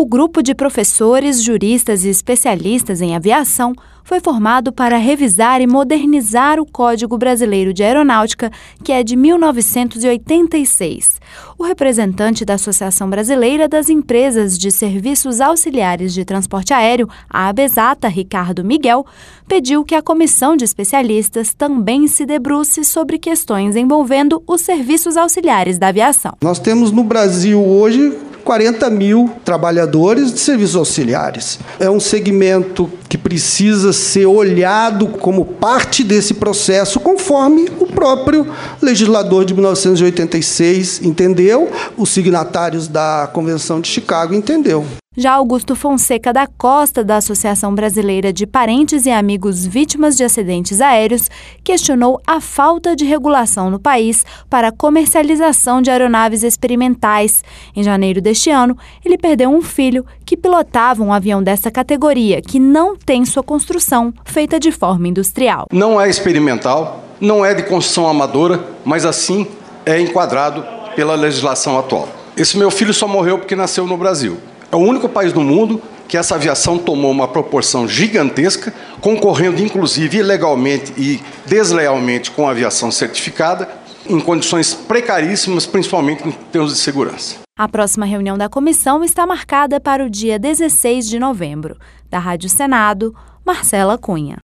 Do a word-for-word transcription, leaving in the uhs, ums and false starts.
O grupo de professores, juristas e especialistas em aviação foi formado para revisar e modernizar o Código Brasileiro de Aeronáutica, que é de mil novecentos e oitenta e seis. O representante da Associação Brasileira das Empresas de Serviços Auxiliares de Transporte Aéreo, a ABESATA, Ricardo Miguel, pediu que a comissão de especialistas também se debruce sobre questões envolvendo os serviços auxiliares da aviação. Nós temos no Brasil hoje quarenta mil trabalhadores de serviços auxiliares. É um segmento que precisa ser olhado como parte desse processo, conforme o próprio legislador de mil novecentos e oitenta e seis entendeu, os signatários da Convenção de Chicago entendeu. Já Augusto Fonseca da Costa, da Associação Brasileira de Parentes e Amigos Vítimas de Acidentes Aéreos, questionou a falta de regulação no país para a comercialização de aeronaves experimentais. Em janeiro deste ano, ele perdeu um filho que pilotava um avião dessa categoria, que não tem sua construção feita de forma industrial. Não é experimental, não é de construção amadora, mas assim é enquadrado pela legislação atual. Esse meu filho só morreu porque nasceu no Brasil. É o único país do mundo que essa aviação tomou uma proporção gigantesca, concorrendo inclusive ilegalmente e deslealmente com a aviação certificada, em condições precaríssimas, principalmente em termos de segurança. A próxima reunião da comissão está marcada para o dia dezesseis de novembro. Da Rádio Senado, Marcela Cunha.